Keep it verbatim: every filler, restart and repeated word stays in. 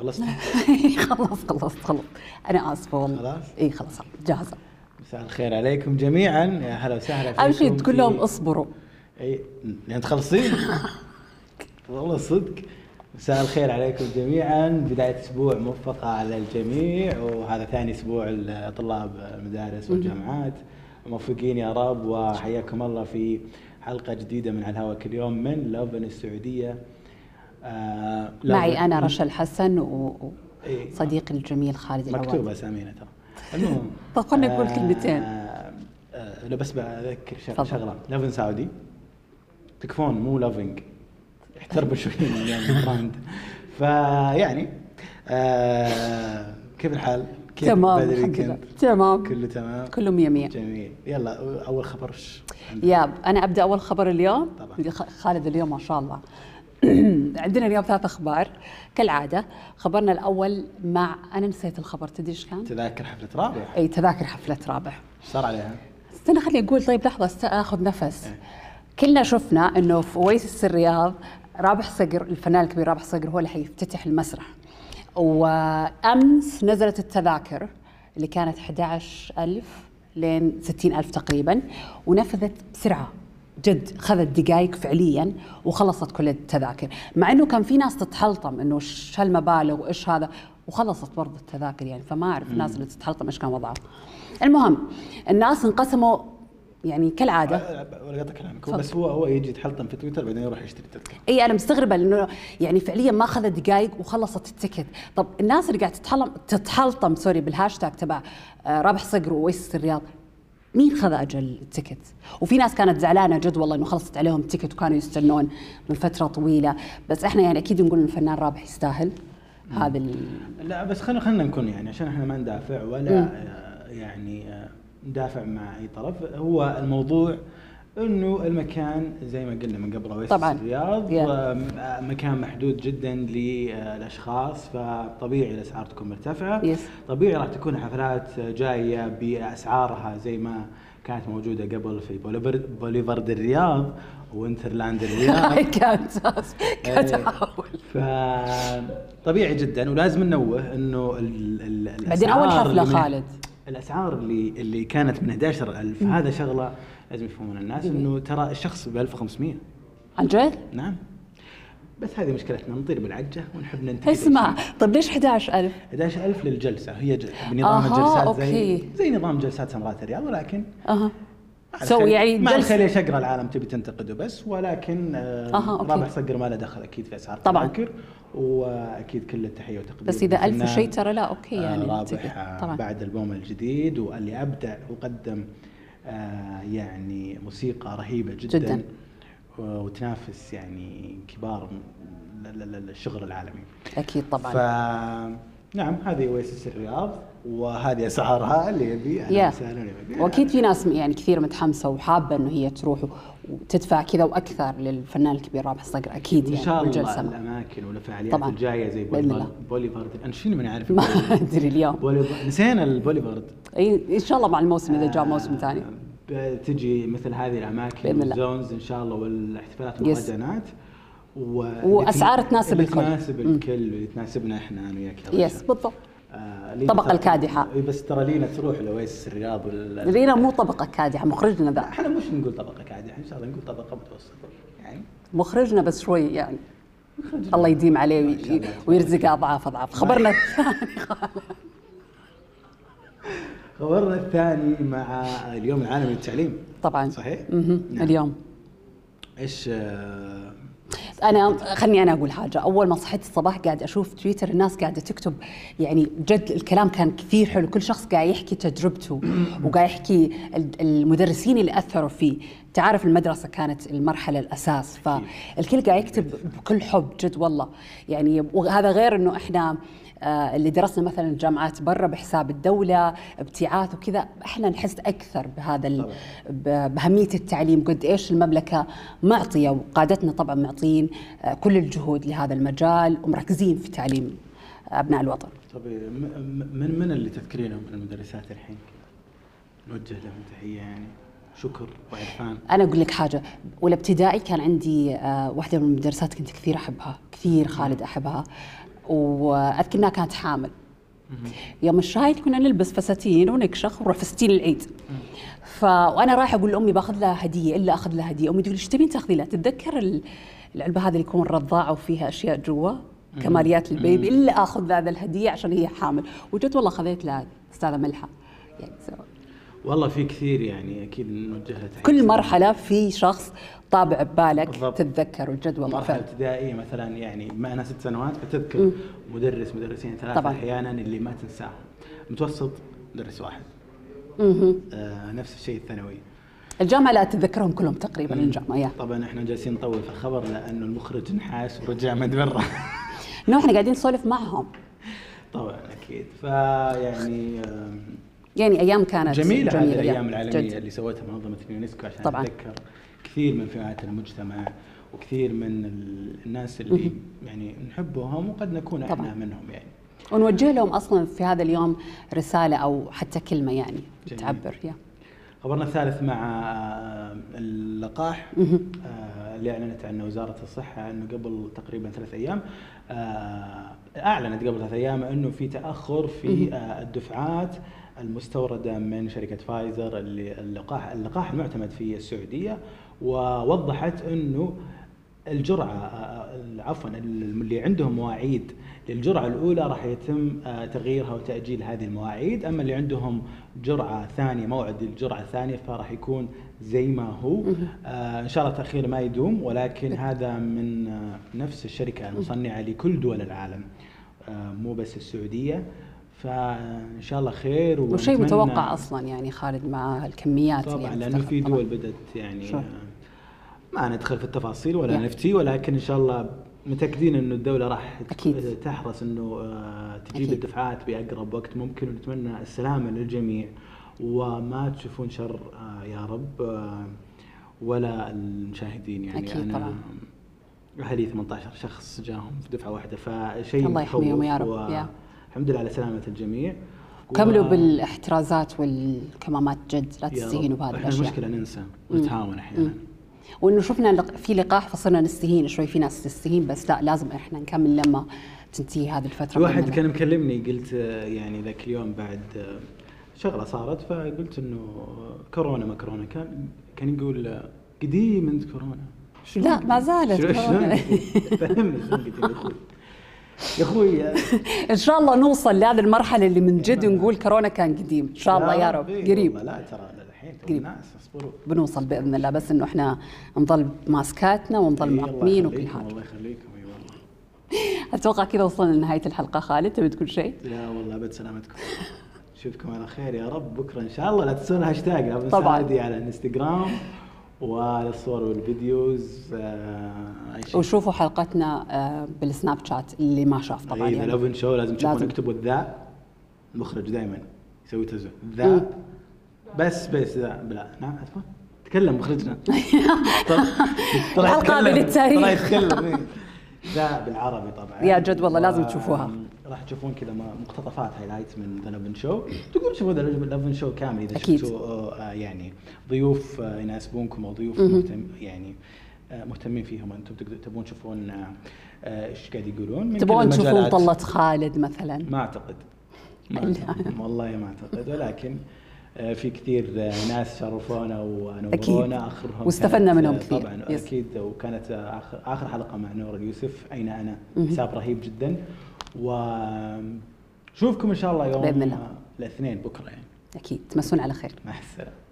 خلصت؟ خلص خلص خلص انا اسفه والله. خلاص؟ اي خلاص جاهزه. مساء الخير عليكم جميعا، يا هلا وسهلا فيكم. اهم شيء تقول لهم اصبروا. اي يعني تخلصين؟ والله صدق. مساء الخير عليكم جميعا، بداية اسبوع موفقة على الجميع، وهذا ثاني اسبوع لطلاب المدارس والجامعات، موفقين يا رب، وحياكم الله في حلقة جديدة من على الهواء كل يوم من لوفن السعودية. آه معي انا رشا الحسن وصديقي الجميل خالد العواد. مكتوبة اسامينا ترى. المهم طب خلنا نقول آه كلمتين. آه آه لا بس بذكر شغله، لوفن سعودي تكفون مو لوفينج، احترموا شوي يعني البراند. فيعني آه كيف الحال؟ كيف تمام الحمد لله. تمام كله تمام كله مية مية. جميل. يلا اول خبر وش يا انا ابدا اول خبر اليوم طبعا. خالد اليوم ما شاء الله عندنا اليوم ثلاث اخبار كالعاده. خبرنا الاول مع انا نسيت الخبر، تدري ايش كان؟ تذاكر حفله رابح. اي تذاكر حفله رابح. ايش صار عليها؟ استنى خليني اقول. طيب لحظه اخذ نفس. ايه. كلنا شفنا انه في اويسس الرياض رابح صقر، الفنان الكبير رابح صقر هو اللي حيفتتح المسرح، وامس نزلت التذاكر اللي كانت أحد عشر ألف لين ستين ألف تقريبا، ونفذت بسرعه جد، خذت دقائق فعليا وخلصت كل التذاكر، مع انه كان في ناس تتحلطم انه ايش هالمبالغ وايش هذا، وخلصت برضه التذاكر يعني. فما اعرف الناس اللي تتحلطم ايش كان وضعها. المهم الناس انقسموا يعني كالعاده. ولا قطع كلامك، بس هو هو يجي يتحلطم في تويتر بعدين يروح يشتري التذكره. اي انا مستغربه لانه يعني فعليا ما اخذ دقائق وخلصت التيكت. طب الناس اللي قاعده تتحلم تتحلطم سوري بالهاشتاج تبع رابح صقر واويسس الرياض، مين خذ اجل التيكت؟ وفي ناس كانت زعلانه جد والله انه خلصت عليهم التيكت وكانوا يستنون من فتره طويله، بس احنا يعني اكيد نقول الفنان رابح يستاهل هذا ال... لا بس خلينا خلينا نكون يعني عشان احنا ما ندافع ولا م. يعني ندافع مع اي طرف. هو الموضوع انه المكان زي ما قلنا من قبل اويسس الرياض yeah. مكان محدود جدا للاشخاص، فطبيعي الاسعار تكون مرتفعه. yes. طبيعي راح تكون حفلات جايه باسعارها زي ما كانت موجوده قبل في بوليفارد الرياض وانترلاند الرياض. كانت كانت احاول فطبيعي جدا، ولازم ننوه انه بعدين اول حفله خالد الاسعار اللي اللي كانت من أحد عشر ألف م. هذا شغله لازم يفهمون الناس انه ترى الشخص ب ألف وخمسمية. عن جد؟ نعم، بس هذه مشكلتنا، نطير بالعجه ونحب ننتهي. اسمع طيب ليش أحد عشر ألف؟ أحد عشر ألف للجلسه، هي بنظام الجلسات زي زي نظام جلسات سمرات الرياض، ولكن اها سو يعني ما الخليه شقرا العالم تبي تنتقده بس، ولكن آه رابح صقر ما له دخل اكيد في اسعار التذاكر، واكيد كل التحيه وتقدير. بس اذا ألف وشيء ترى لا اوكي يعني رابح طبعا بعد البوم الجديد، واللي ابدع وقدم آه يعني موسيقى رهيبه جدا, جداً. وتنافس يعني كبار الشغل العالمي اكيد طبعا. ف نعم هذه اويسس الرياض وهذه اسعارها اللي يبي اهلا وسهلا. واكيد في ناس يعني كثير متحمسه وحابه انه هي تروح وتدفع كذا واكثر للفنان الكبير رابح صقر اكيد يعني. ان شاء الله الاماكن والفعاليات طبعا الجايه زي بوليفارد. انا شنو ما نعرف ما ادري اليوم نسينا البوليفارد. اي ان شاء الله مع الموسم اذا جاء موسم ثاني بتجي مثل هذه الاماكن والزونز ان شاء الله، والاحتفالات والمهرجانات واسعار تناسب الكل، تناسب الكل واللي تناسبنا احنا انا وياك. يس بالضبط. آه طبقه الكادحه. بس ترى لينا تروح لاويسس الرياض ولا لينا مو طبقه كادحه، مخرجنا ذا. احنا مش نقول طبقه كادحه ان شاء الله، نقول طبقه متوسطه يعني. مخرجنا بس شوي يعني الله يديم عليه ويرزقه اضعاف اضعاف. خبرنا الثاني خبرنا الثاني مع اليوم العالمي للتعليم. طبعا صحيح. نعم. اليوم ايش آه انا خلني انا اقول حاجه. اول ما صحيت الصباح قاعد اشوف تويتر الناس قاعده تكتب يعني جد الكلام كان كثير حلو، كل شخص قاعد يحكي تجربته وقاعد يحكي المدرسين اللي اثروا فيه. تعرف المدرسه كانت المرحله الاساس، فالكل قاعد يكتب بكل حب جد والله يعني. وهذا غير انه احنا آه اللي درسنا مثلا جامعات برا بحساب الدوله ابتعاث وكذا، احنا نحس اكثر بهذا باهميه التعليم، قد ايش المملكه معطيه وقادتنا طبعا معطين آه كل الجهود لهذا المجال ومركزين في تعليم ابناء الوطن. طيب من من اللي تذكرينهم من المدرسات الحين نوجه لهم تحيه يعني شكر وعرفان؟ انا اقول لك حاجه، والابتدائي كان عندي آه واحده من المدرسات كنت كثير احبها كثير خالد احبها، واذكر انها كانت حامل. يوم الشايد كنا نلبس فساتين ونكشخ ونروح فساتين العيد. ف وانا رايحه اقول لامي باخذ لها هديه الا اخذ لها هديه، امي تقول ايش تبين تاخذي لها؟ تتذكر العلبه هذه اللي يكون رضاعه وفيها اشياء جوا كماليات البيبي، الا اخذ لها هذا الهديه عشان هي حامل. وجد والله خذيت لها استاذه ملحه يعني سوا. والله في كثير يعني اكيد نوجه لها كل مرحله في شخص طابع ببالك بالضبط. تتذكر وجد والله. مرحله ابتدائيه مثلا يعني بما انها ست سنوات فتذكر م. مدرس مدرسين ثلاثه احيانا اللي ما تنساهم. متوسط مدرس واحد. آه نفس الشيء الثانوي. الجامعه لا تتذكرهم كلهم تقريبا. الجامعه يا طبعا احنا جالسين نطول في الخبر لانه المخرج نحاس ورجع مدبره. انه احنا قاعدين نسولف معهم. طبعا اكيد. فيعني يعني ايام كانت جميله, جميلة هذه الايام العالميه جد. اللي سوتها منظمه اليونسكو عشان طبعا. تتذكر كثير من فئات المجتمع وكثير من الناس اللي م- يعني نحبهم وقد نكون احنا طبعا. منهم يعني. ونوجه لهم اصلا في هذا اليوم رساله او حتى كلمه يعني جميل. تعبر يا. خبرنا الثالث مع اللقاح اللي اعلنت عنه وزاره الصحه انه قبل تقريبا ثلاث ايام اعلنت قبل ثلاث ايام انه في تاخر في الدفعات المستورده من شركه فايزر اللي اللقاح اللقاح المعتمد في السعوديه، ووضحت انه الجرعه عفوا اللي عندهم مواعيد للجرعه الاولى راح يتم تغييرها وتاجيل هذه المواعيد، اما اللي عندهم جرعه ثانيه موعد الجرعه الثانيه فراح يكون زي ما هو. آه ان شاء الله التاخير ما يدوم، ولكن هذا من آه نفس الشركه المصنعه لكل دول العالم آه مو بس السعوديه، فان شاء الله خير. وشيء متوقع اصلا يعني خالد مع الكميات طبعا يعني لانه في دول بدات يعني آه ما ندخل في التفاصيل ولا يعني. نفتي، ولكن ان شاء الله متاكدين انه الدوله راح أكيد. تحرص انه آه تجيب أكيد. الدفعات باقرب وقت ممكن، ونتمنى السلامه للجميع وما تشوفون شر آه يا رب آه ولا المشاهدين يعني. أكيد انا طبعا. اهلي ثمانية عشر شخص جاهم في دفعه واحده، فشيء الله يحميهم يا رب. و... الحمد لله على سلامه الجميع. كملوا و... بالاحترازات والكمامات جد، لا تستهينوا بهذه الاشياء. احنا المشكله ننسى ونتهاون احيانا، وانه شفنا في لقاح فصرنا نستهين شوي. في ناس تستهين بس لا، لازم احنا نكمل لما تنتهي هذه الفتره. واحد كان مكلمني قلت يعني ذاك اليوم بعد شغله صارت، فقلت انه كورونا ما كورونا، كان كان يقول قديم انت كورونا. لا ما زالت كورونا. فهمني يا اخوي يا اخوي ان شاء الله نوصل لهذه المرحله اللي من جد نقول كورونا كان قديم ان شاء الله يا رب قريب. لا ترى الحين الناس اصبروا بنوصل باذن الله، بس انه احنا نظل ماسكاتنا ونظل معقمين وكل حاجه. الله يخليكم. اي والله. اتوقع كذا وصلنا لنهايه الحلقه. خالد تبي تقول شيء؟ لا والله ابد سلامتكم. نشوفكم على خير يا رب بكره ان شاء الله. لا تنسون هاشتاج ابو سعدي على الانستغرام والصور والفيديوز. آه وشوفوا حلقتنا آه بالسناب شات اللي ما شاف طبعا. اذا يعني لافن شو لازم تشوفون، اكتبوا الذاء. المخرج دائما يسوي تزو ذا بس بس ذا بلا نعم اسمع تكلم مخرجنا. الحلقه هذه للتاريخ. طلع يتكلم ذا بالعربي طبعا. يا جد والله لازم تشوفوها. راح تشوفون كذا مقتطفات هايلايت من ذا لافن شو. تقول شوفوا ذا لافن شو كامل اذا شفتوا يعني ضيوف يناسبونكم او ضيوف مهتم يعني مهتمين فيهم انتم تبون تشوفون ايش قاعد يقولون. تبون تشوفون طلة خالد مثلا؟ ما اعتقد ما والله ما اعتقد، ولكن في كثير ناس شرفونا ونورونا اخرهم واستفدنا منهم كثير طبعا. يس. اكيد. وكانت اخر اخر حلقه مع نور اليوسف اين انا حساب رهيب جدا. وشوفكم ان شاء الله يوم الاثنين بكره يعني. اكيد تمسون على خير. مع السلامه.